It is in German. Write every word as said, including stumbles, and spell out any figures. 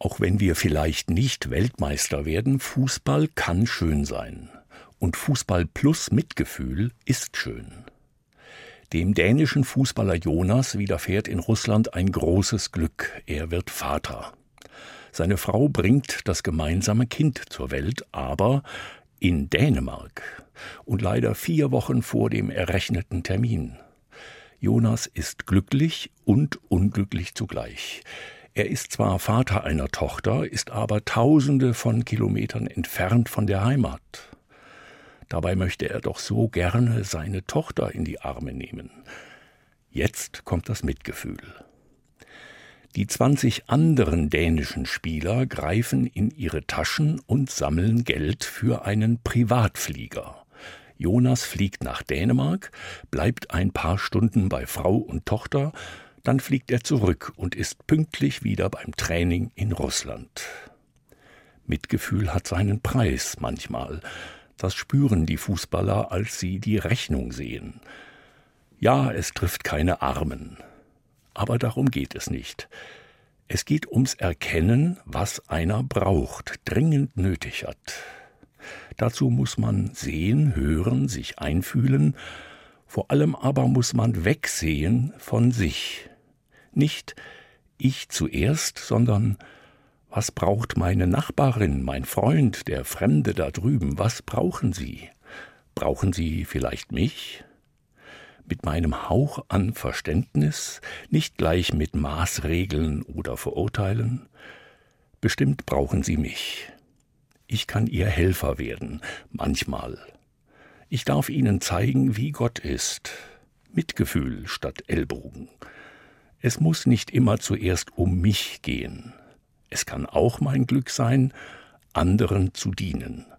Auch wenn wir vielleicht nicht Weltmeister werden, Fußball kann schön sein. Und Fußball plus Mitgefühl ist schön. Dem dänischen Fußballer Jonas widerfährt in Russland ein großes Glück. Er wird Vater. Seine Frau bringt das gemeinsame Kind zur Welt, aber in Dänemark und leider vier Wochen vor dem errechneten Termin. Jonas ist glücklich und unglücklich zugleich. Er ist zwar Vater einer Tochter, ist aber tausende von Kilometern entfernt von der Heimat. Dabei möchte er doch so gerne seine Tochter in die Arme nehmen. Jetzt kommt das Mitgefühl. Die zwanzig anderen dänischen Spieler greifen in ihre Taschen und sammeln Geld für einen Privatflieger. Jonas fliegt nach Dänemark, bleibt ein paar Stunden bei Frau und Tochter, dann fliegt er zurück und ist pünktlich wieder beim Training in Russland. Mitgefühl hat seinen Preis manchmal. Das spüren die Fußballer, als sie die Rechnung sehen. Ja, es trifft keine Armen. Aber darum geht es nicht. Es geht ums Erkennen, was einer braucht, dringend nötig hat. Dazu muss man sehen, hören, sich einfühlen. Vor allem aber muss man wegsehen von sich. Nicht ich zuerst, sondern was braucht meine Nachbarin, mein Freund, der Fremde da drüben? Was brauchen sie? Brauchen sie vielleicht mich? Mit meinem Hauch an Verständnis, nicht gleich mit Maßregeln oder Verurteilen? Bestimmt brauchen sie mich. Ich kann ihr Helfer werden, manchmal. Ich darf ihnen zeigen, wie Gott ist. Mitgefühl statt Ellbogen. Es muss nicht immer zuerst um mich gehen. Es kann auch mein Glück sein, anderen zu dienen.